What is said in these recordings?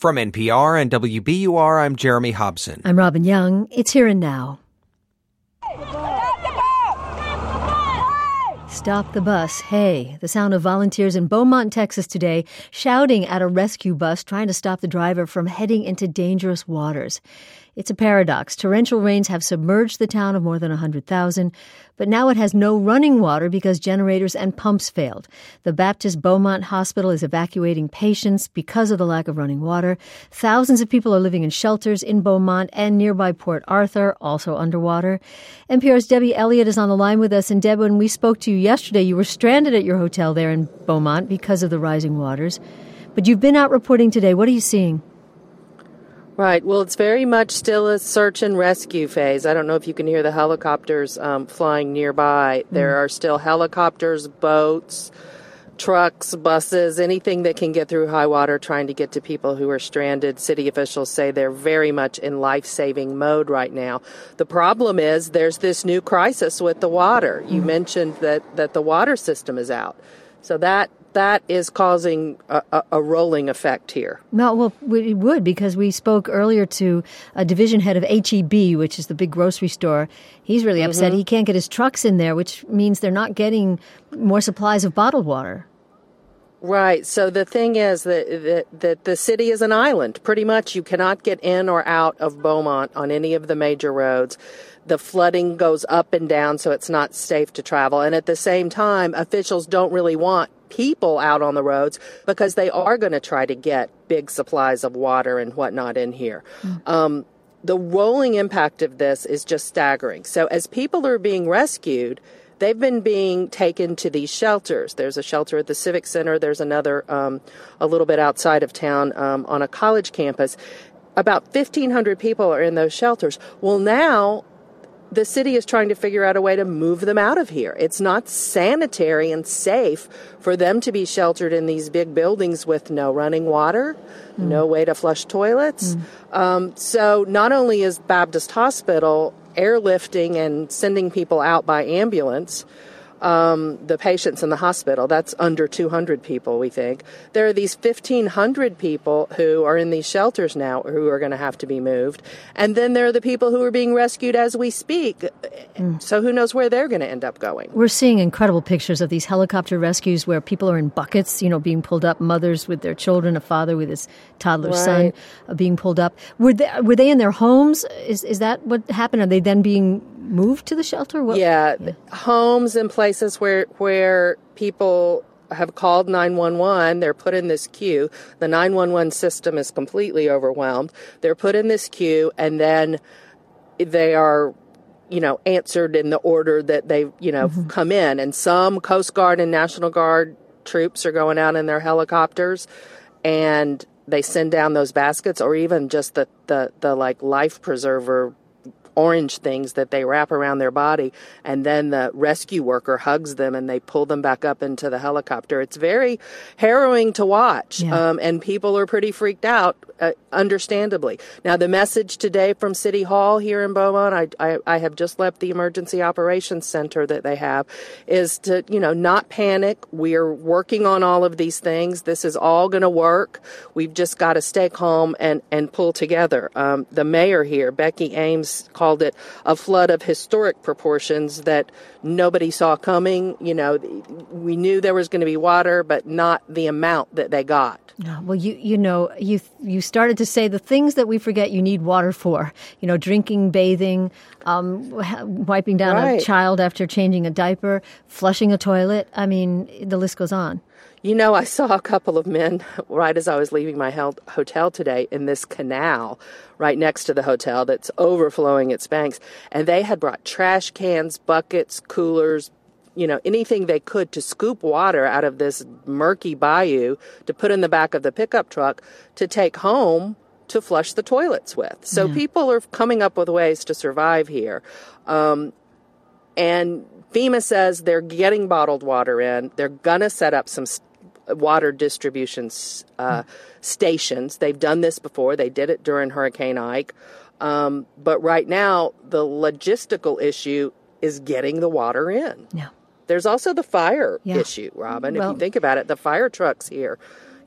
From NPR and WBUR, I'm Jeremy Hobson. I'm Robin Young. It's Here and Now. Stop the bus. Hey, the sound of volunteers in Beaumont, Texas today shouting at a rescue bus trying to stop the driver from heading into dangerous waters. It's a paradox. Torrential rains have submerged the town of more than 100,000, but now it has no running water because generators and pumps failed. The Baptist Beaumont Hospital is evacuating patients because of the lack of running water. Thousands of people are living in shelters in Beaumont and nearby Port Arthur, also underwater. NPR's Debbie Elliott is on the line with us. And Deb, when we spoke to you yesterday, you were stranded at your hotel there in Beaumont because of the rising waters. But you've been out reporting today. What are you seeing? Right. Well, it's very much still a search and rescue phase. I don't know if you can hear the helicopters flying nearby. There are still helicopters, boats, trucks, buses, anything that can get through high water trying to get to people who are stranded. City officials say they're very much in life-saving mode right now. The problem is there's this new crisis with the water. You mentioned that the water system is out. So that is causing a rolling effect here. Well, it would, because we spoke earlier to a division head of H-E-B, which is the big grocery store. He's really upset. He can't get his trucks in there, which means they're not getting more supplies of bottled water. Right. So the thing is that the city is an island. Pretty much you cannot get in or out of Beaumont on any of the major roads. The flooding goes up and down, so it's not safe to travel. And at the same time, officials don't really want people out on the roads because they are going to try to get big supplies of water and whatnot in here. The rolling impact of this is just staggering. So as people are being rescued, they've been being taken to these shelters. There's a shelter at the Civic Center. There's another a little bit outside of town on a college campus. About 1,500 people are in those shelters. Well, now the city is trying to figure out a way to move them out of here. It's not sanitary and safe for them to be sheltered in these big buildings with no running water, no way to flush toilets. So not only is Baptist Hospital airlifting and sending people out by ambulance, the patients in the hospital, that's under 200 people, we think. There are these 1,500 people who are in these shelters now who are going to have to be moved. And then there are the people who are being rescued as we speak. So who knows where they're going to end up going. We're seeing incredible pictures of these helicopter rescues where people are in buckets, being pulled up, mothers with their children, a father with his toddler son being pulled up. Were they in their homes? Is that what happened? Are they then being moved to the shelter? Homes and places where people have called 911. They're put in this queue. The 911 system is completely overwhelmed. They're put in this queue, and then they are, answered in the order that they, come in. And some Coast Guard and National Guard troops are going out in their helicopters, and they send down those baskets, or even just the life preserver orange things that they wrap around their body, and then the rescue worker hugs them and they pull them back up into the helicopter. It's very harrowing to watch, and people are pretty freaked out, understandably. Now, the message today from City Hall here in Beaumont, I have just left the Emergency Operations Center that they have, is to, not panic. We're working on all of these things. This is all going to work. We've just got to stay calm and pull together. The mayor here, Becky Ames, called it a flood of historic proportions that nobody saw coming. We knew there was going to be water, but not the amount that they got. Well, you started to say the things that we forget you need water for. Drinking, bathing, wiping down a child after changing a diaper, flushing a toilet. I mean, the list goes on. I saw a couple of men right as I was leaving my hotel today in this canal right next to the hotel that's overflowing its banks. And they had brought trash cans, buckets, coolers, anything they could to scoop water out of this murky bayou to put in the back of the pickup truck to take home to flush the toilets with. So people are coming up with ways to survive here. And FEMA says they're getting bottled water in. They're going to set up some water distribution stations. They've done this before. They did it during Hurricane Ike. But right now, the logistical issue is getting the water in. Yeah. There's also the fire issue, Robin. If you think about it, the fire trucks here,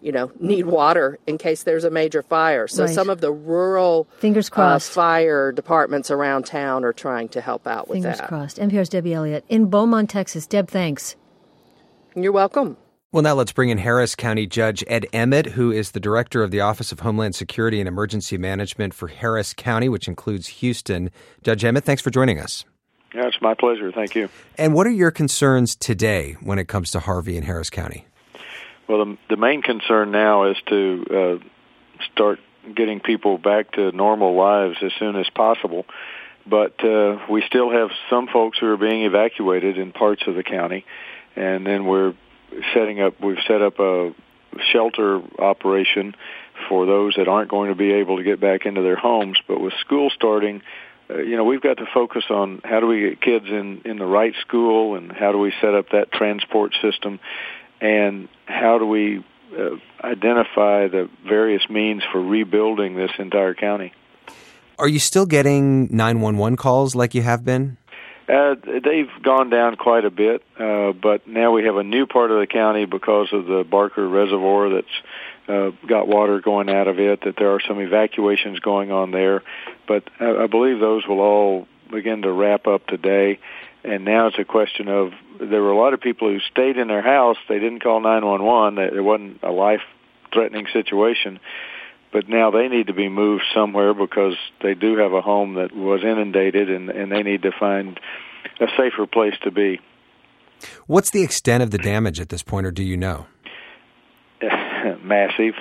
need water in case there's a major fire. So some of the rural Fingers crossed. Fire departments around town are trying to help out with that. Fingers crossed. NPR's Debbie Elliott in Beaumont, Texas. Deb, thanks. You're welcome. Well, now let's bring in Harris County Judge Ed Emmett, who is the director of the Office of Homeland Security and Emergency Management for Harris County, which includes Houston. Judge Emmett, thanks for joining us. Yeah, it's my pleasure. Thank you. And what are your concerns today when it comes to Harvey in Harris County? Well, the main concern now is to start getting people back to normal lives as soon as possible. But we still have some folks who are being evacuated in parts of the county, and then we've set up a shelter operation for those that aren't going to be able to get back into their homes. But with school starting, we've got to focus on how do we get kids in the right school, and how do we set up that transport system, and how do we identify the various means for rebuilding this entire county. Are you still getting 911 calls like you have been? They've gone down quite a bit, but now we have a new part of the county because of the Barker Reservoir that's got water going out of it, that there are some evacuations going on there. But I believe those will all begin to wrap up today. And now it's a question of, there were a lot of people who stayed in their house. They didn't call 911. It wasn't a life-threatening situation. But now they need to be moved somewhere because they do have a home that was inundated, and they need to find a safer place to be. What's the extent of the damage at this point, or do you know? Massive.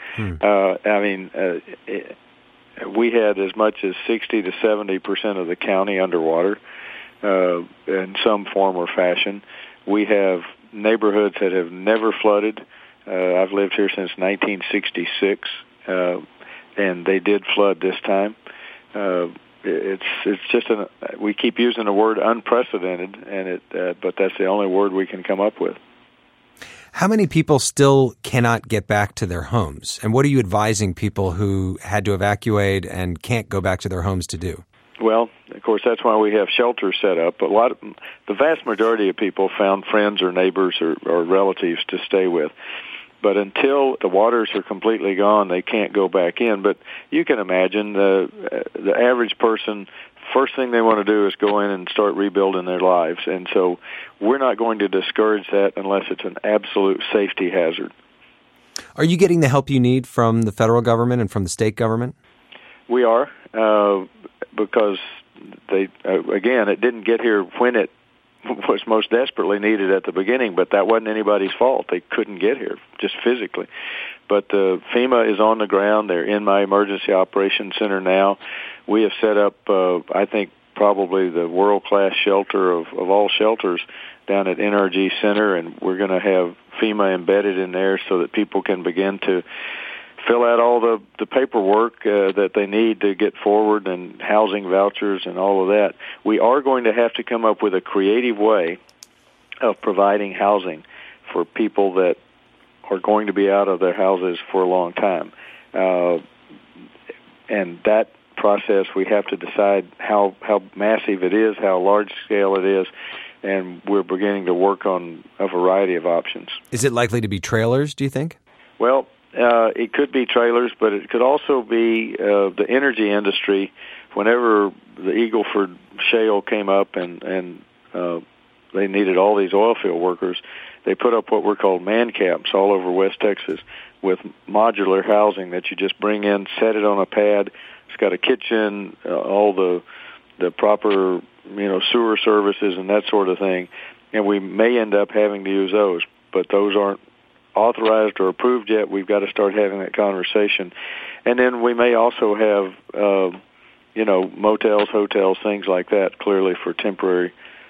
We had as much as 60 to 70% of the county underwater in some form or fashion. We have neighborhoods that have never flooded. I've lived here since 1966. And they did flood this time. It's just we keep using the word unprecedented, but that's the only word we can come up with. How many people still cannot get back to their homes? And what are you advising people who had to evacuate and can't go back to their homes to do? Well, of course, that's why we have shelters set up. But the vast majority of people found friends or neighbors or relatives to stay with. But until the waters are completely gone, they can't go back in. But you can imagine the average person, first thing they want to do is go in and start rebuilding their lives. And so we're not going to discourage that unless it's an absolute safety hazard. Are you getting the help you need from the federal government and from the state government? We are, because it didn't get here when it was most desperately needed at the beginning, but that wasn't anybody's fault. They couldn't get here, just physically. But FEMA is on the ground. They're in my emergency operations center now. We have set up, I think, probably the world-class shelter of all shelters down at NRG Center, and we're going to have FEMA embedded in there so that people can begin to fill out all the paperwork that they need to get forward, and housing vouchers and all of that. We are going to have to come up with a creative way of providing housing for people that are going to be out of their houses for a long time. And that process, we have to decide how massive it is, how large scale it is, and we're beginning to work on a variety of options. Is it likely to be trailers, do you think? Well, it could be trailers, but it could also be the energy industry. Whenever the Eagle Ford shale came up and they needed all these oil field workers, they put up what were called man camps all over West Texas with modular housing that you just bring in, set it on a pad. It's got a kitchen, all the proper sewer services and that sort of thing. And we may end up having to use those, but those aren't authorized or approved yet. We've got to start having that conversation. And then we may also have, motels, hotels, things like that, clearly for temporary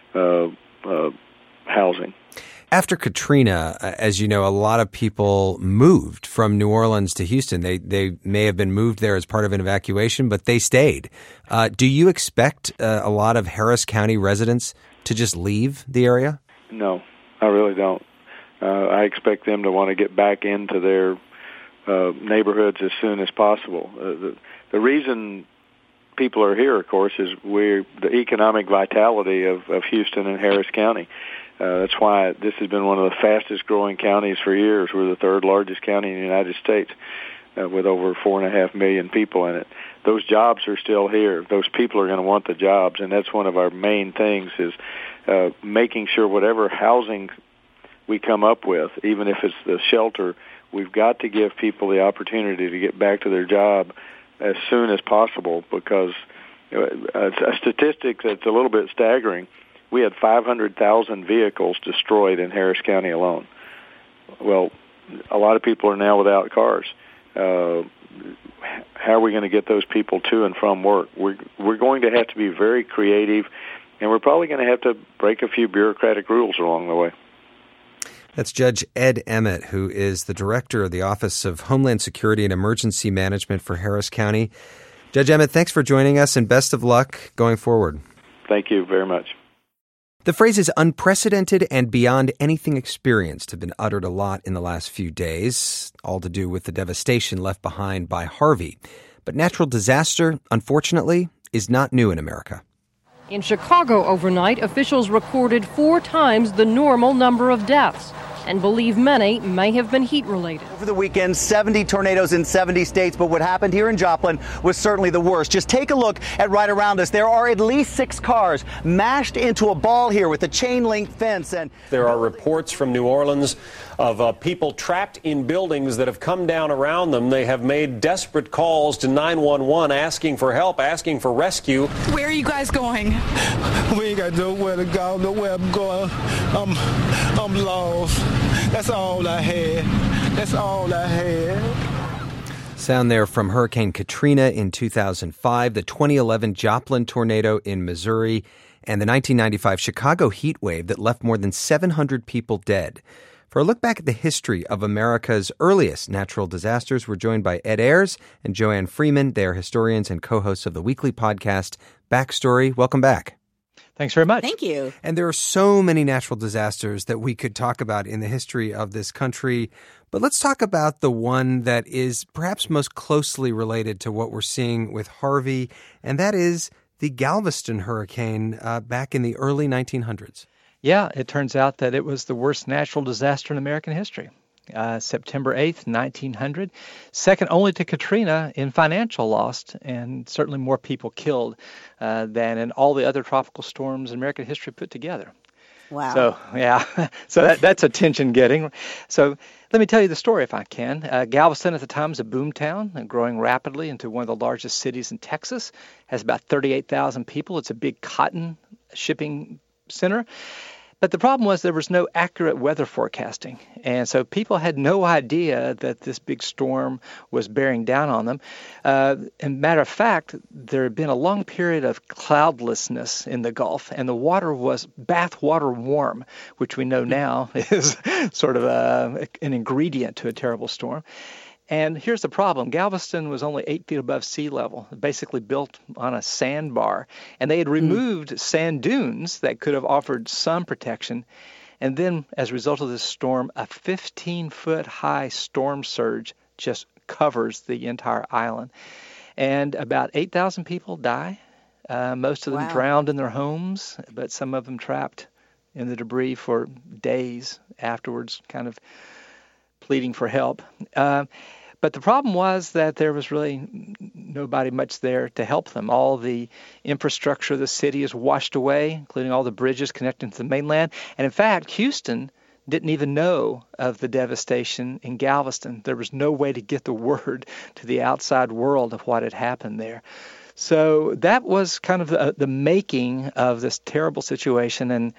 housing. After Katrina, as you know, a lot of people moved from New Orleans to Houston. They may have been moved there as part of an evacuation, but they stayed. Do you expect a lot of Harris County residents to just leave the area? No, I really don't. I expect them to want to get back into their neighborhoods as soon as possible. The reason people are here, of course, is the economic vitality of Houston and Harris County. That's why this has been one of the fastest growing counties for years. We're the third largest county in the United States with over 4.5 million people in it. Those jobs are still here. Those people are going to want the jobs, and that's one of our main things is making sure whatever housing we come up with, even if it's the shelter, we've got to give people the opportunity to get back to their job as soon as possible, because a statistic that's a little bit staggering, we had 500,000 vehicles destroyed in Harris County alone. Well, a lot of people are now without cars. How are we going to get those people to and from work? We're going to have to be very creative, and we're probably going to have to break a few bureaucratic rules along the way. That's Judge Ed Emmett, who is the director of the Office of Homeland Security and Emergency Management for Harris County. Judge Emmett, thanks for joining us, and best of luck going forward. Thank you very much. The phrases unprecedented and beyond anything experienced have been uttered a lot in the last few days, all to do with the devastation left behind by Harvey. But natural disaster, unfortunately, is not new in America. In Chicago overnight, officials recorded 4 times the normal number of deaths and believe many may have been heat-related. Over the weekend, 70 tornadoes in 70 states, but what happened here in Joplin was certainly the worst. Just take a look at right around us. There are at least 6 cars mashed into a ball here with a chain-link fence. And there are reports from New Orleans of people trapped in buildings that have come down around them. They have made desperate calls to 911 asking for help, asking for rescue. Where are you guys going? We ain't got nowhere to go, nowhere I'm going. I'm lost. That's all I had. That's all I had. Sound there from Hurricane Katrina in 2005, the 2011 Joplin tornado in Missouri, and the 1995 Chicago heat wave that left more than 700 people dead. For a look back at the history of America's earliest natural disasters, we're joined by Ed Ayers and Joanne Freeman. They are historians and co-hosts of the weekly podcast Backstory. Welcome back. Thanks very much. Thank you. And there are so many natural disasters that we could talk about in the history of this country. But let's talk about the one that is perhaps most closely related to what we're seeing with Harvey, and that is the Galveston hurricane back in the early 1900s. Yeah, it turns out that it was the worst natural disaster in American history. September 8th, 1900, second only to Katrina in financial loss, and certainly more people killed than in all the other tropical storms in American history put together. Wow. So, yeah, so that's attention-getting. So let me tell you the story if I can. Galveston at the time is a boom town and growing rapidly into one of the largest cities in Texas. Has about 38,000 people. It's a big cotton shipping center. But the problem was there was no accurate weather forecasting. And so people had no idea that this big storm was bearing down on them. And matter of fact, there had been a long period of cloudlessness in the Gulf, and the water was bathwater warm, which we know now is sort of an ingredient to a terrible storm. And here's the problem. Galveston was only 8 feet above sea level, basically built on a sandbar. And they had removed sand dunes that could have offered some protection. And then, as a result of this storm, a 15-foot high storm surge just covers the entire island. And about 8,000 people die. Most of them drowned in their homes, but some of them trapped in the debris for days afterwards, kind of pleading for help. But the problem was that there was really nobody much there to help them. All the infrastructure of the city is washed away, including all the bridges connecting to the mainland. And in fact, Houston didn't even know of the devastation in Galveston. There was no way to get the word to the outside world of what had happened there. So that was kind of the making of this terrible situation. And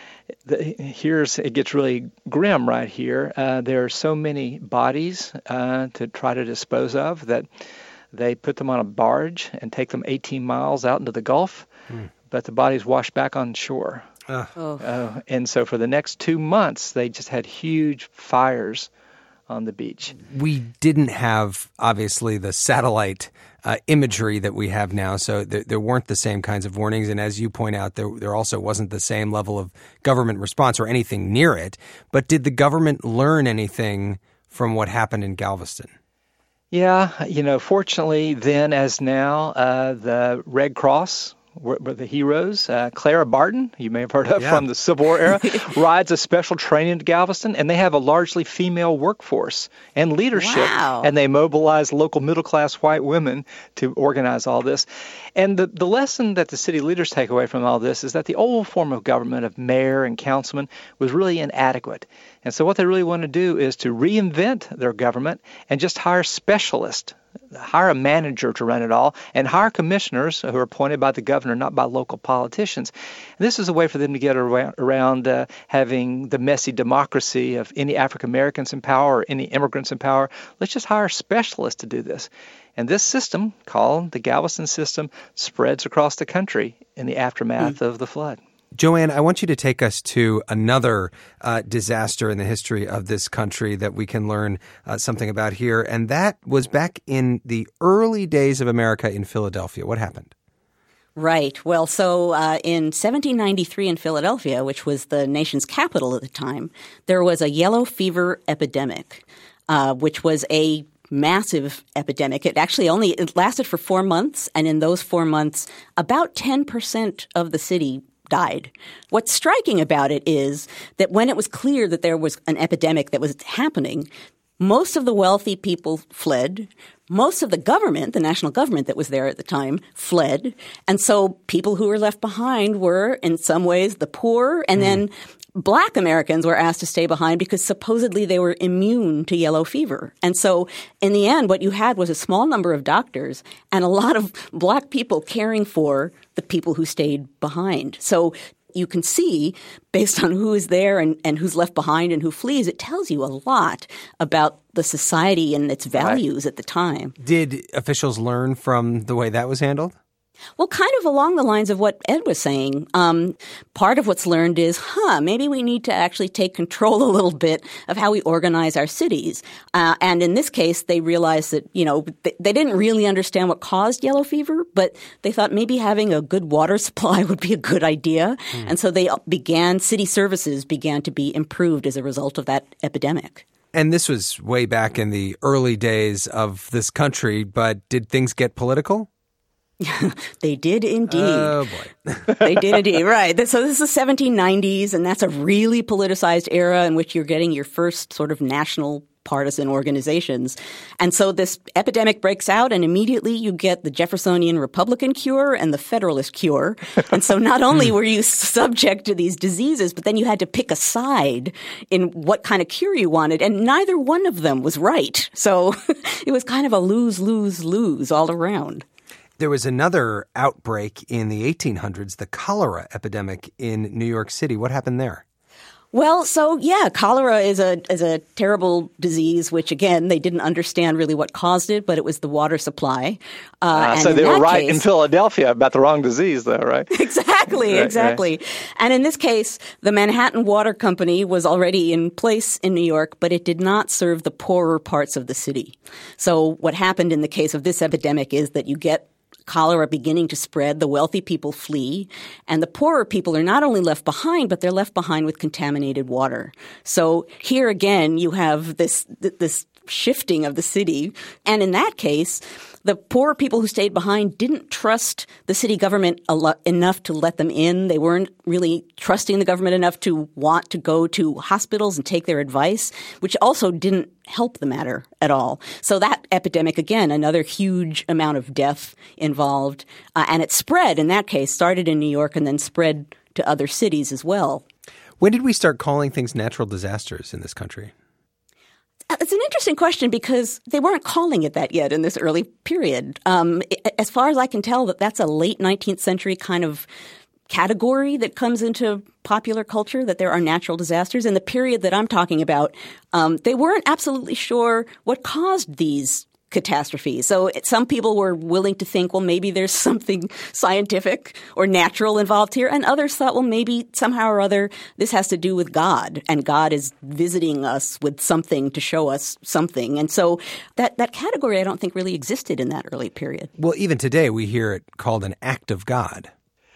it gets really grim right here. There are so many bodies to try to dispose of that they put them on a barge and take them 18 miles out into the Gulf, but the bodies wash back on shore. And so for the next 2 months, they just had huge fires on the beach. We didn't have, obviously, the satellite imagery that we have now, so there weren't the same kinds of warnings. And as you point out, there also wasn't the same level of government response or anything near it. But did the government learn anything from what happened in Galveston? Yeah, fortunately, then as now, the Red Cross were the heroes. Clara Barton, you may have heard of from the Civil War era, rides a special train into Galveston, and they have a largely female workforce and leadership. Wow. And they mobilize local middle-class white women to organize all this. And the lesson that the city leaders take away from all this is that the old form of government of mayor and councilman was really inadequate. And so what they really want to do is to reinvent their government and just hire specialists, hire a manager to run it all, and hire commissioners who are appointed by the governor, not by local politicians. And this is a way for them to get around having the messy democracy of any African Americans in power or any immigrants in power. Let's just hire specialists to do this. And this system, called the Galveston system, spreads across the country in the aftermath of the flood. Joanne, I want you to take us to another disaster in the history of this country that we can learn something about here, and that was back in the early days of America in Philadelphia. What happened? Right. Well, so in 1793 in Philadelphia, which was the nation's capital at the time, there was a yellow fever epidemic, which was a massive epidemic. It lasted for 4 months, and in those 4 months, about 10% of the city died. What's striking about it is that when it was clear that there was an epidemic that was happening, most of the wealthy people fled. Most of the government, the national government that was there at the time, fled. And so people who were left behind were, in some ways, the poor. And then Black Americans were asked to stay behind because supposedly they were immune to yellow fever. And so in the end, what you had was a small number of doctors and a lot of Black people caring for the people who stayed behind. So you can see, based on who is there and who's left behind and who flees, it tells you a lot about the society and its values at the time. Did officials learn from the way that was handled? Well, kind of along the lines of what Ed was saying. Part of what's learned is, maybe we need to actually take control a little bit of how we organize our cities. And in this case, they realized that, they didn't really understand what caused yellow fever, but they thought maybe having a good water supply would be a good idea. And so city services began to be improved as a result of that epidemic. And this was way back in the early days of this country, but did things get political? They did indeed. Oh, boy. They did indeed. Right. So this is the 1790s, and that's a really politicized era in which you're getting your first sort of national partisan organizations. And so this epidemic breaks out, and immediately you get the Jeffersonian Republican cure and the Federalist cure. And so not only were you subject to these diseases, but then you had to pick a side in what kind of cure you wanted, and neither one of them was right. So it was kind of a lose-lose-lose all around. There was another outbreak in the 1800s, the cholera epidemic in New York City. What happened there? Well, so cholera is a terrible disease, which again they didn't understand really what caused it, but it was the water supply. So they were right in Philadelphia about the wrong disease, though, right? Exactly. Right. And in this case, the Manhattan Water Company was already in place in New York, but it did not serve the poorer parts of the city. So what happened in the case of this epidemic is that you get cholera beginning to spread, the wealthy people flee, and the poorer people are not only left behind, but they're left behind with contaminated water. So here again, you have this shifting of the city. And in that case, the poor people who stayed behind didn't trust the city government enough to let them in. They weren't really trusting the government enough to want to go to hospitals and take their advice, which also didn't help the matter at all. So that epidemic, again, another huge amount of death involved. And it spread, in that case, started in New York and then spread to other cities as well. When did we start calling things natural disasters in this country? It's an interesting question because they weren't calling it that yet in this early period. As far as I can tell, that's a late 19th century kind of category that comes into popular culture, that there are natural disasters. In the period that I'm talking about, they weren't absolutely sure what caused these catastrophes. So some people were willing to think, well, maybe there's something scientific or natural involved here. And others thought, well, maybe somehow or other this has to do with God, and God is visiting us with something to show us something. And so that category I don't think really existed in that early period. Well, even today we hear it called an act of God.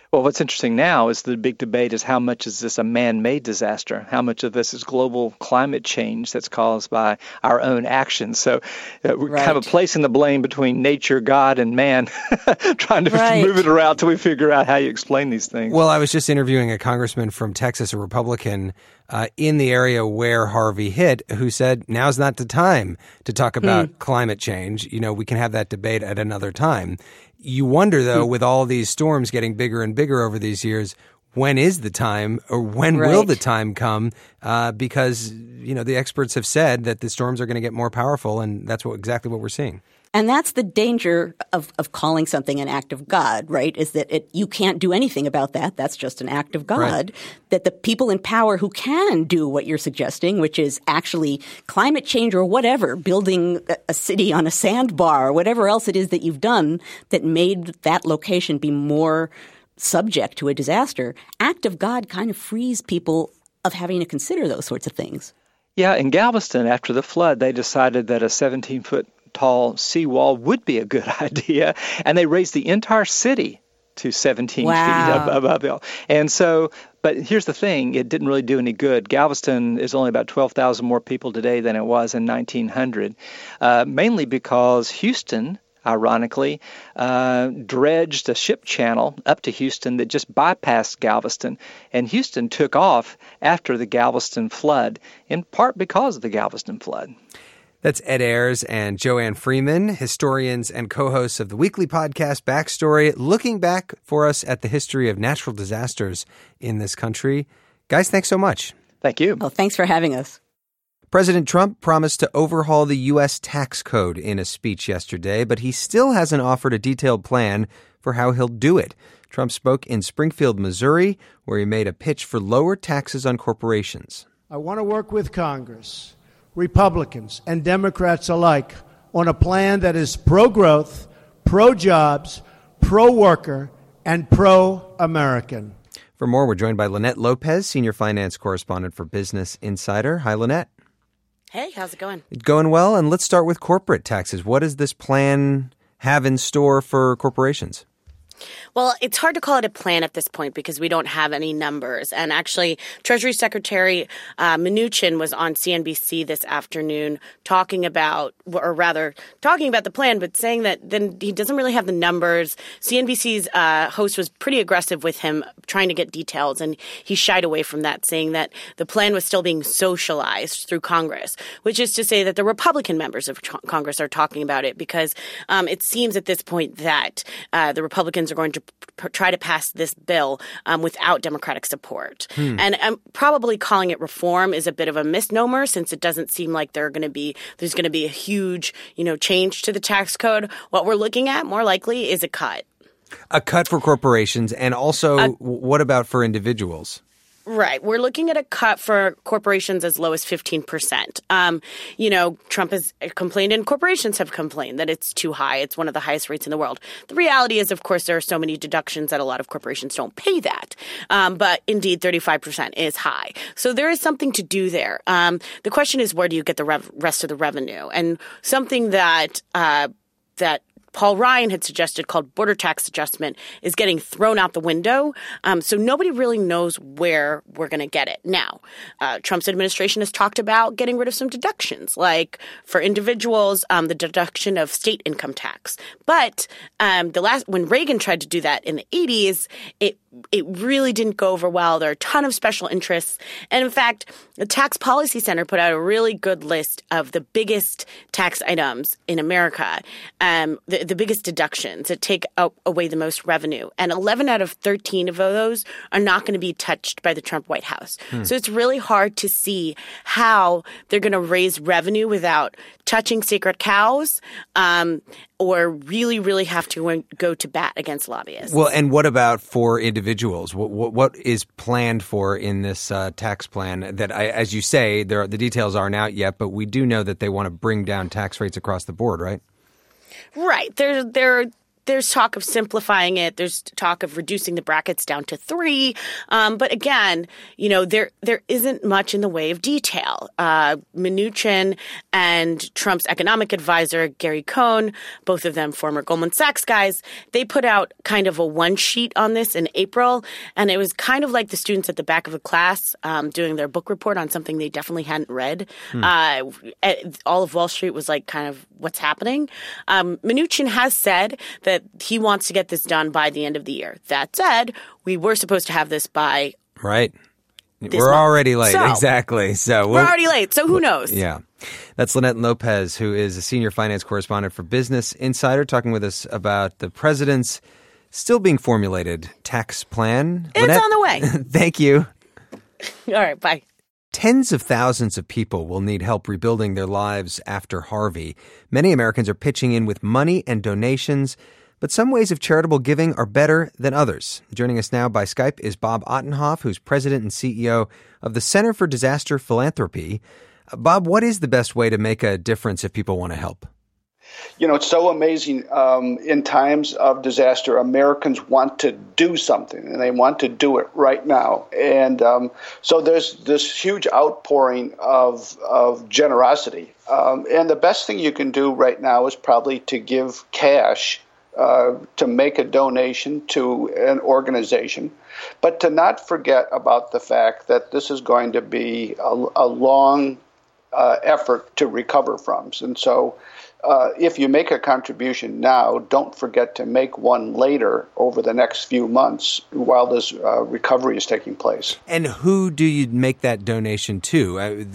Well, what's interesting now is the big debate is how much is this a man-made disaster? How much of this is global climate change that's caused by our own actions? So we're kind of placing the blame between nature, God, and man, trying to move it around till we figure out how you explain these things. Well, I was just interviewing a congressman from Texas, a Republican, in the area where Harvey hit, who said, now's not the time to talk about climate change. We can have that debate at another time. You wonder, though, with all these storms getting bigger and bigger over these years, when is the time, or when will the time come? Because, the experts have said that the storms are going to get more powerful, and that's exactly what we're seeing. And that's the danger of calling something an act of God, right, is that you can't do anything about that. That's just an act of God. Right. That the people in power who can do what you're suggesting, which is actually climate change or whatever, building a city on a sandbar or whatever else it is that you've done that made that location be more subject to a disaster, act of God kind of frees people of having to consider those sorts of things. Yeah, in Galveston, after the flood, they decided that a 17-foot tall seawall would be a good idea, and they raised the entire city to 17 feet above it. And so, but here's the thing, it didn't really do any good. Galveston is only about 12,000 more people today than it was in 1900, mainly because Houston, ironically, dredged a ship channel up to Houston that just bypassed Galveston. And Houston took off after the Galveston flood, in part because of the Galveston flood. That's Ed Ayers and Joanne Freeman, historians and co-hosts of the weekly podcast Backstory, looking back for us at the history of natural disasters in this country. Guys, thanks so much. Thank you. Well, thanks for having us. President Trump promised to overhaul the U.S. tax code in a speech yesterday, but he still hasn't offered a detailed plan for how he'll do it. Trump spoke in Springfield, Missouri, where he made a pitch for lower taxes on corporations. I want to work with Congress, Republicans and Democrats alike, on a plan that is pro-growth, pro-jobs, pro-worker, and pro-American. For more, we're joined by Lynette Lopez, senior finance correspondent for Business Insider. Hi, Lynette. Hey, how's it going? Going well, and let's start with corporate taxes. What does this plan have in store for corporations? Well, it's hard to call it a plan at this point because we don't have any numbers. And actually, Treasury Secretary Mnuchin was on CNBC this afternoon talking about the plan, but saying that then he doesn't really have the numbers. CNBC's host was pretty aggressive with him trying to get details, and he shied away from that, saying that the plan was still being socialized through Congress, which is to say that the Republican members of Congress are talking about it because it seems at this point that the Republicans are going to try to pass this bill without Democratic support. And probably calling it reform is a bit of a misnomer since it doesn't seem like there's going to be a huge, change to the tax code. What we're looking at more likely is a cut. A cut for corporations, and also what about for individuals? Right. We're looking at a cut for corporations as low as 15%. Trump has complained and corporations have complained that it's too high. It's one of the highest rates in the world. The reality is, of course, there are so many deductions that a lot of corporations don't pay that. But indeed, 35% is high. So there is something to do there. The question is, where do you get the rest of the revenue? And something that Paul Ryan had suggested, called border tax adjustment, is getting thrown out the window. So nobody really knows where we're going to get it. Now, Trump's administration has talked about getting rid of some deductions, like for individuals, the deduction of state income tax. But when Reagan tried to do that in the 80s, it really didn't go over well. There are a ton of special interests. And in fact, the Tax Policy Center put out a really good list of the biggest tax items in America, the biggest deductions that take away the most revenue. And 11 out of 13 of those are not going to be touched by the Trump White House. So it's really hard to see how they're going to raise revenue without touching sacred cows, or really, really have to go to bat against lobbyists. Well, and what about for individuals? What is planned for in this tax plan that, as you say, the details aren't out yet, but we do know that they want to bring down tax rates across the board, right? Right. There there's talk of simplifying it. There's talk of reducing the brackets down to 3. But again, there isn't much in the way of detail. Mnuchin and Trump's economic advisor, Gary Cohn, both of them former Goldman Sachs guys, they put out kind of a one sheet on this in April. And it was kind of like the students at the back of a class doing their book report on something they definitely hadn't read. All of Wall Street was like kind of what's happening. Mnuchin has said that he wants to get this done by the end of the year. That said, we were supposed to have this by Right. We're already late. Exactly. So we're already late. So who knows? Yeah. That's Lynette Lopez, who is a senior finance correspondent for Business Insider, talking with us about the president's still being formulated tax plan. It's Lynette, on the way. Thank you. All right. Bye. Tens of thousands of people will need help rebuilding their lives after Harvey. Many Americans are pitching in with money and donations, but some ways of charitable giving are better than others. Joining us now by Skype is Bob Ottenhoff, who's president and CEO of the Center for Disaster Philanthropy. Bob, what is the best way to make a difference if people want to help? It's so amazing. In times of disaster, Americans want to do something, and they want to do it right now. And so there's this huge outpouring of generosity. And the best thing you can do right now is probably to give cash, to make a donation to an organization, but to not forget about the fact that this is going to be a long effort to recover from. And so if you make a contribution now, don't forget to make one later over the next few months while this recovery is taking place. And who do you make that donation to?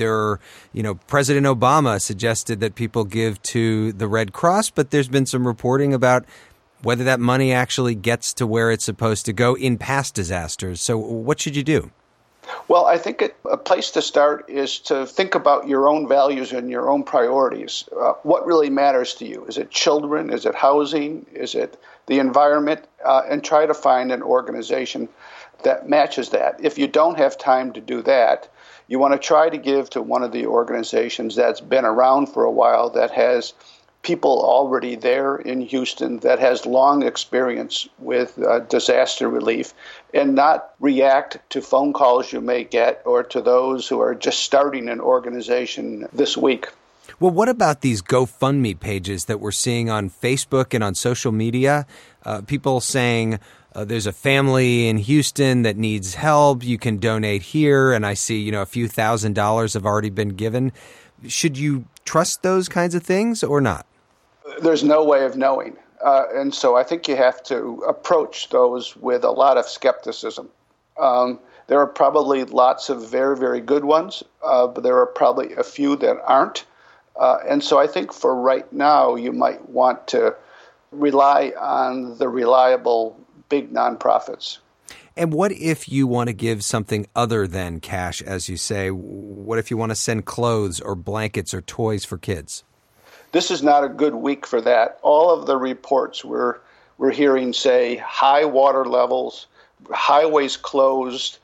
President Obama suggested that people give to the Red Cross, but there's been some reporting about whether that money actually gets to where it's supposed to go in past disasters. So what should you do? Well, I think a place to start is to think about your own values and your own priorities. What really matters to you? Is it children? Is it housing? Is it the environment? And try to find an organization that matches that. If you don't have time to do that, you want to try to give to one of the organizations that's been around for a while, that has people already there in Houston, that has long experience with disaster relief, and not react to phone calls you may get or to those who are just starting an organization this week. Well, what about these GoFundMe pages that we're seeing on Facebook and on social media? People saying there's a family in Houston that needs help. You can donate here. And I see, a few $1,000s have already been given. Should you trust those kinds of things or not? There's no way of knowing. And so I think you have to approach those with a lot of skepticism. There are probably lots of very, very good ones, but there are probably a few that aren't. And so I think for right now, you might want to rely on the reliable big nonprofits. And what if you want to give something other than cash, as you say? What if you want to send clothes or blankets or toys for kids? This is not a good week for that. All of the reports we're hearing say high water levels, highways closed,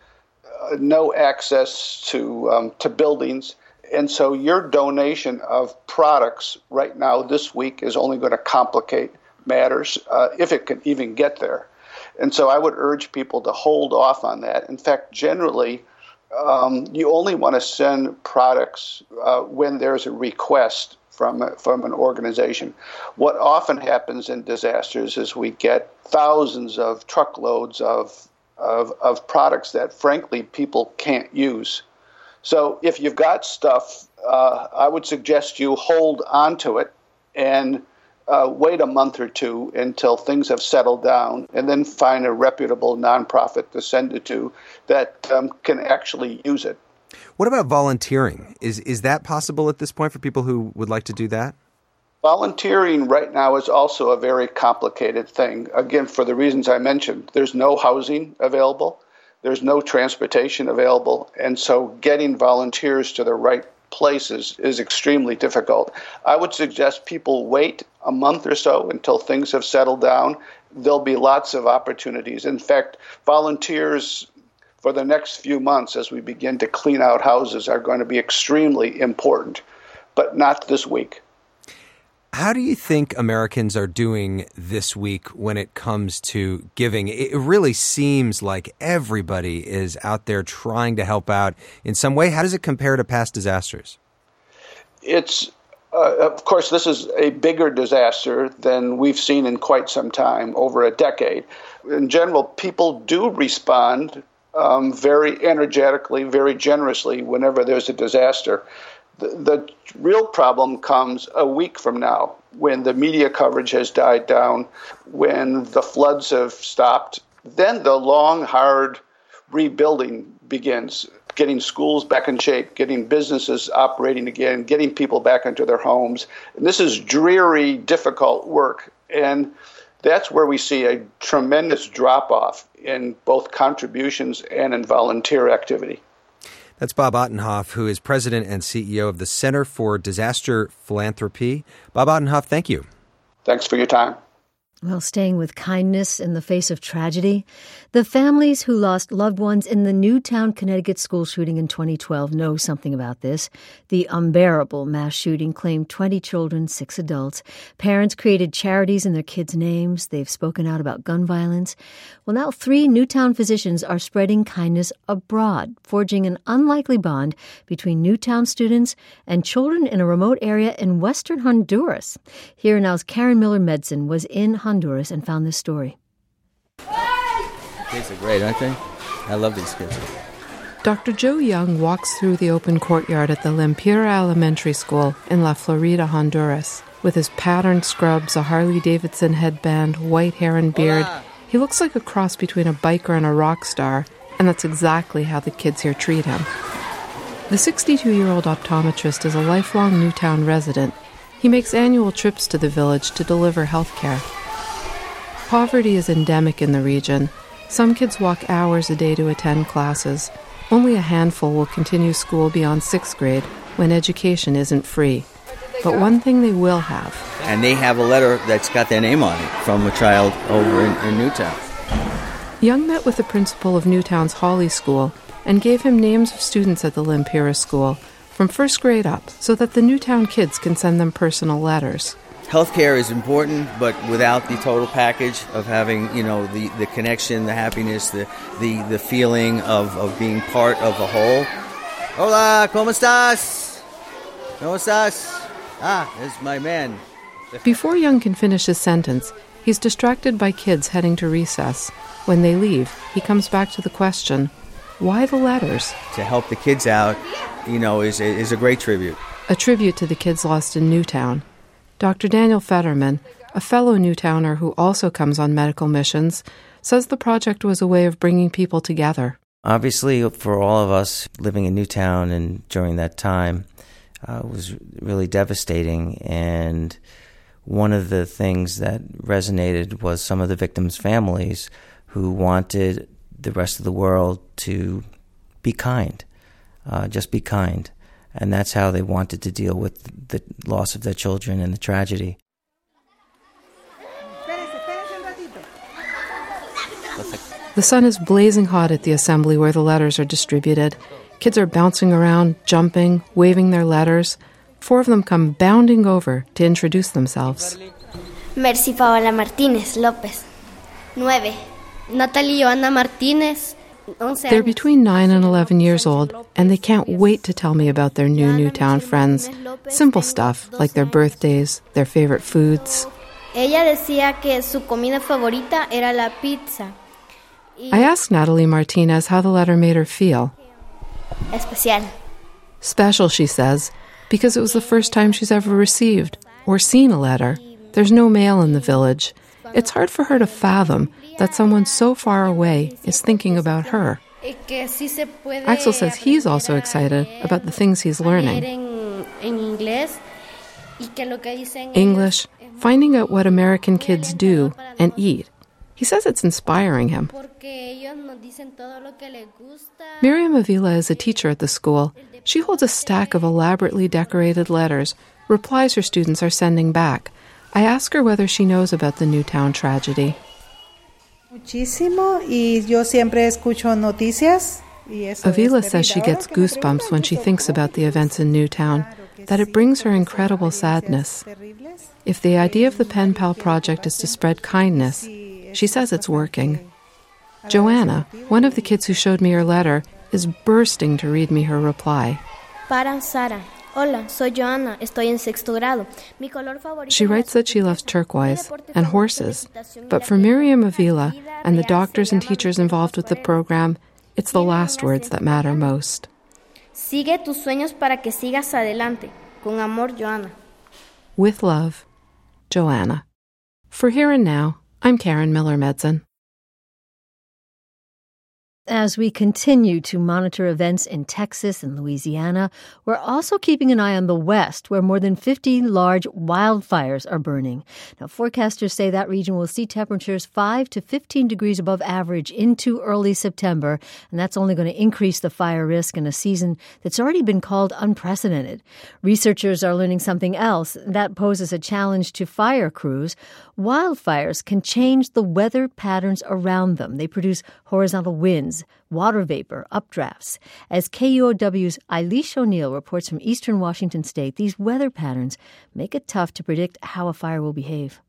no access to buildings. And so your donation of products right now this week is only going to complicate matters, if it can even get there. And so I would urge people to hold off on that. In fact, generally, you only want to send products when there's a request from an organization. What often happens in disasters is we get thousands of truckloads of products that, frankly, people can't use. So if you've got stuff, I would suggest you hold on to it and wait a month or two until things have settled down, and then find a reputable nonprofit to send it to that can actually use it. What about volunteering? Is that possible at this point for people who would like to do that? Volunteering right now is also a very complicated thing. Again, for the reasons I mentioned, there's no housing available. There's no transportation available. And so getting volunteers to the right places is extremely difficult. I would suggest people wait a month or so until things have settled down. There'll be lots of opportunities. In fact, volunteers for the next few months as we begin to clean out houses are going to be extremely important, but not this week. How do you think Americans are doing this week when it comes to giving? It really seems like everybody is out there trying to help out in some way. How does it compare to past disasters? It's, of course, this is a bigger disaster than we've seen in quite some time, over a decade. In general, people do respond very energetically, very generously whenever there's a disaster. The real problem comes a week from now, when the media coverage has died down, when the floods have stopped. Then the long, hard rebuilding begins, getting schools back in shape, getting businesses operating again, getting people back into their homes. And this is dreary, difficult work. And that's where we see a tremendous drop-off in both contributions and in volunteer activity. That's Bob Ottenhoff, who is president and CEO of the Center for Disaster Philanthropy. Bob Ottenhoff, thank you. Thanks for your time. Well, staying with kindness in the face of tragedy, the families who lost loved ones in the Newtown, Connecticut school shooting in 2012 know something about this. The unbearable mass shooting claimed 20 children, 6 adults. Parents created charities in their kids' names. They've spoken out about gun violence. Well, now 3 Newtown physicians are spreading kindness abroad, forging an unlikely bond between Newtown students and children in a remote area in western Honduras. Here now's Karen Miller-Medson was in Honduras and found this story. Kids are great, aren't they? I love these kids. Dr. Joe Young walks through the open courtyard at the Lempira Elementary School in La Florida, Honduras. With his patterned scrubs, a Harley-Davidson headband, white hair and beard, he looks like a cross between a biker and a rock star, and that's exactly how the kids here treat him. The 62-year-old optometrist is a lifelong Newtown resident. He makes annual trips to the village to deliver health care. Poverty is endemic in the region. Some kids walk hours a day to attend classes. Only a handful will continue school beyond 6th grade, when education isn't free. But one thing they will have. And they have a letter that's got their name on it from a child over in Newtown. Young met with the principal of Newtown's Hawley School and gave him names of students at the Lempira School from 1st grade up so that the Newtown kids can send them personal letters. Healthcare is important, but without the total package of having, the connection, the happiness, the feeling of being part of a whole. Hola, ¿cómo estás? ¿Cómo estás? There's my man. Before Young can finish his sentence, he's distracted by kids heading to recess. When they leave, he comes back to the question, why the letters? To help the kids out, is a great tribute. A tribute to the kids lost in Newtown. Dr. Daniel Fetterman, a fellow Newtowner who also comes on medical missions, says the project was a way of bringing people together. Obviously, for all of us living in Newtown and during that time, it was really devastating. And one of the things that resonated was some of the victims' families who wanted the rest of the world to be kind, just be kind. And that's how they wanted to deal with the loss of their children and the tragedy. The sun is blazing hot at the assembly where the letters are distributed. Kids are bouncing around, jumping, waving their letters. 4 of them come bounding over to introduce themselves. Mercy Paola Martínez López. 9. Natalie Joana Martínez. They're between 9 and 11 years old, and they can't wait to tell me about their new Newtown friends. Simple stuff, like their birthdays, their favorite foods. Ella decía que su comida favorita era la pizza. I asked Natalie Martinez how the letter made her feel. Especial. Special, she says, because it was the first time she's ever received or seen a letter. There's no mail in the village. It's hard for her to fathom that someone so far away is thinking about her. Axel says he's also excited about the things he's learning. English, finding out what American kids do and eat. He says it's inspiring him. Miriam Avila is a teacher at the school. She holds a stack of elaborately decorated letters, replies her students are sending back. I ask her whether she knows about the Newtown tragedy. Avila says she gets goosebumps when she thinks about the events in Newtown. that it brings her incredible sadness. If the idea of the Pen Pal project is to spread kindness, she says it's working. Joanna, one of the kids who showed me her letter, is bursting to read me her reply. Para Sara. Hola, soy Joanna. Estoy en sexto grado. Mi color favorito. She writes that she loves turquoise and horses, but for Miriam Avila and the doctors and teachers involved with the program, it's the last words that matter most. Sigue tus sueños para que sigas adelante. Con amor, Joanna. With love, Joanna. For Here and Now, I'm Karen Miller-Medson. As we continue to monitor events in Texas and Louisiana, we're also keeping an eye on the West, where more than 50 large wildfires are burning. Now, forecasters say that region will see temperatures 5 to 15 degrees above average into early September, and that's only going to increase the fire risk in a season that's already been called unprecedented. Researchers are learning something else that poses a challenge to fire crews. Wildfires can change the weather patterns around them. They produce horizontal winds, water vapor, updrafts. As KUOW's Eilish O'Neill reports from eastern Washington state, these weather patterns make it tough to predict how a fire will behave.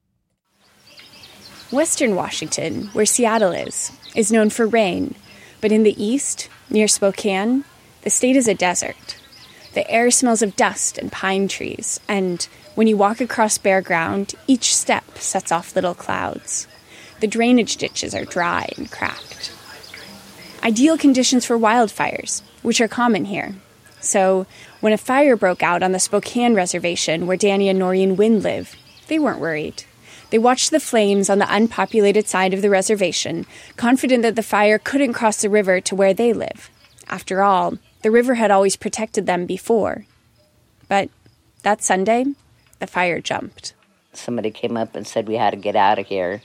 Western Washington, where Seattle is known for rain. But in the east, near Spokane, the state is a desert. The air smells of dust and pine trees, and when you walk across bare ground, each step sets off little clouds. The drainage ditches are dry and cracked. Ideal conditions for wildfires, which are common here. So, when a fire broke out on the Spokane Reservation where Danny and Noreen Wynn live, they weren't worried. They watched the flames on the unpopulated side of the reservation, confident that the fire couldn't cross the river to where they live. After all, the river had always protected them before. But that Sunday, the fire jumped. Somebody came up and said we had to get out of here.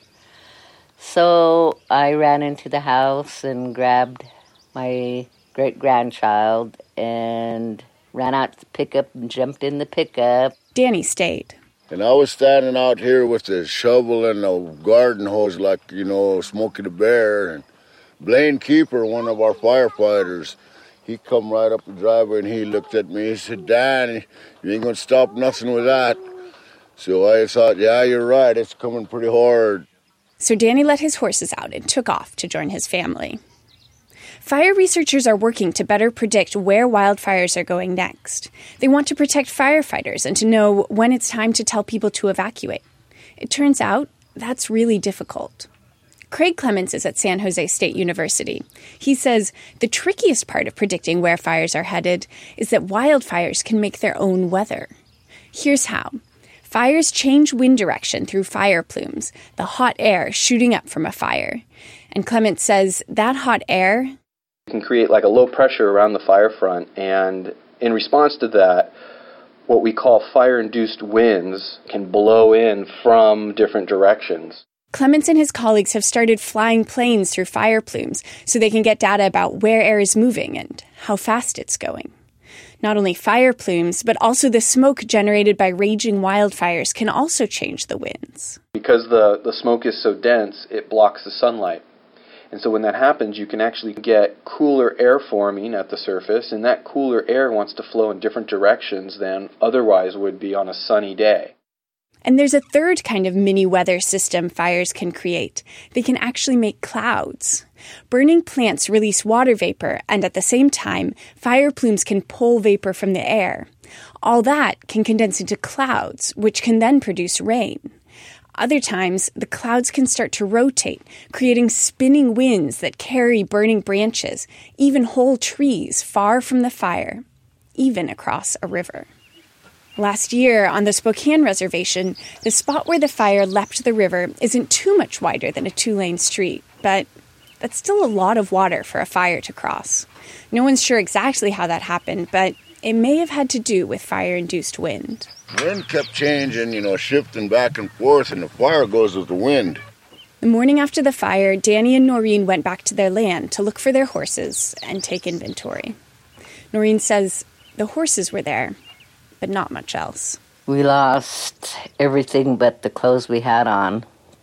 So I ran into the house and grabbed my great-grandchild and ran out to the pickup and jumped in the pickup. Danny stayed. And I was standing out here with the shovel and the garden hose like, Smokey the Bear. And Blaine Keeper, one of our firefighters, he come right up the driveway and he looked at me. He said, "Dan, you ain't going to stop nothing with that." So I thought, yeah, you're right. It's coming pretty hard. So Danny let his horses out and took off to join his family. Fire researchers are working to better predict where wildfires are going next. They want to protect firefighters and to know when it's time to tell people to evacuate. It turns out that's really difficult. Craig Clements is at San Jose State University. He says the trickiest part of predicting where fires are headed is that wildfires can make their own weather. Here's how. Fires change wind direction through fire plumes, the hot air shooting up from a fire. And Clements says that hot air can create like a low pressure around the fire front, and in response to that, what we call fire-induced winds can blow in from different directions. Clements and his colleagues have started flying planes through fire plumes so they can get data about where air is moving and how fast it's going. Not only fire plumes, but also the smoke generated by raging wildfires can also change the winds. Because the smoke is so dense, it blocks the sunlight. And so when that happens, you can actually get cooler air forming at the surface, and that cooler air wants to flow in different directions than otherwise would be on a sunny day. And there's a third kind of mini weather system fires can create. They can actually make clouds. Burning plants release water vapor, and at the same time, fire plumes can pull vapor from the air. All that can condense into clouds, which can then produce rain. Other times, the clouds can start to rotate, creating spinning winds that carry burning branches, even whole trees far from the fire, even across a river. Last year, on the Spokane Reservation, the spot where the fire leapt the river isn't too much wider than a 2-lane street, but that's still a lot of water for a fire to cross. No one's sure exactly how that happened, but it may have had to do with fire-induced wind. The wind kept changing, shifting back and forth, and the fire goes with the wind. The morning after the fire, Danny and Noreen went back to their land to look for their horses and take inventory. Noreen says the horses were there, but not much else. We lost everything but the clothes we had on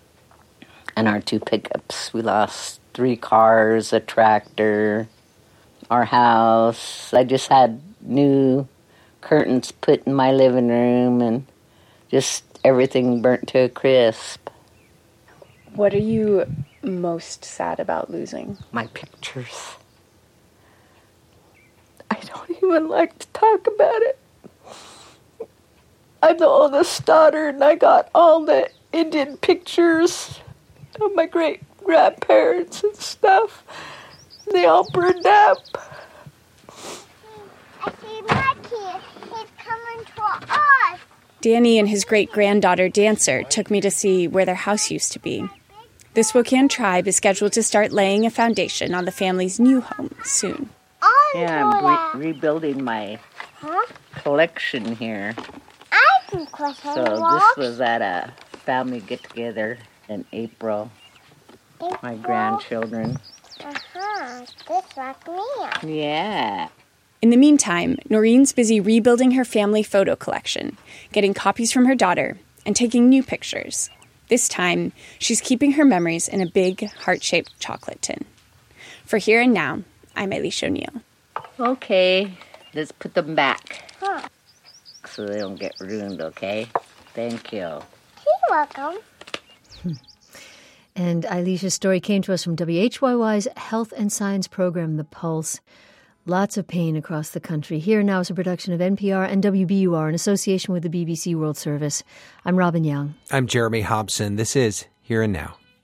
and our 2 pickups. We lost 3 cars, a tractor, our house. I just had new curtains put in my living room, and just everything burnt to a crisp. What are you most sad about losing? My pictures. I don't even like to talk about it. I'm the oldest daughter, and I got all the Indian pictures of my great-grandparents and stuff. They all burned up. I see my kid. He's coming to us. Danny and his great-granddaughter Dancer took me to see where their house used to be. The Spokane tribe is scheduled to start laying a foundation on the family's new home soon. Yeah, I'm rebuilding my collection here. So this was at a family get-together in April. My grandchildren. This like me. Yeah. In the meantime, Noreen's busy rebuilding her family photo collection, getting copies from her daughter, and taking new pictures. This time, she's keeping her memories in a big, heart-shaped chocolate tin. For Here and Now, I'm Elisha O'Neill. Okay, let's put them back. So they don't get ruined, okay? Thank you. You're welcome. And Elisha's story came to us from WHYY's Health and Science program, The Pulse. Lots of pain across the country. Here Now is a production of NPR and WBUR in association with the BBC World Service. I'm Robin Young. I'm Jeremy Hobson. This is Here and Now.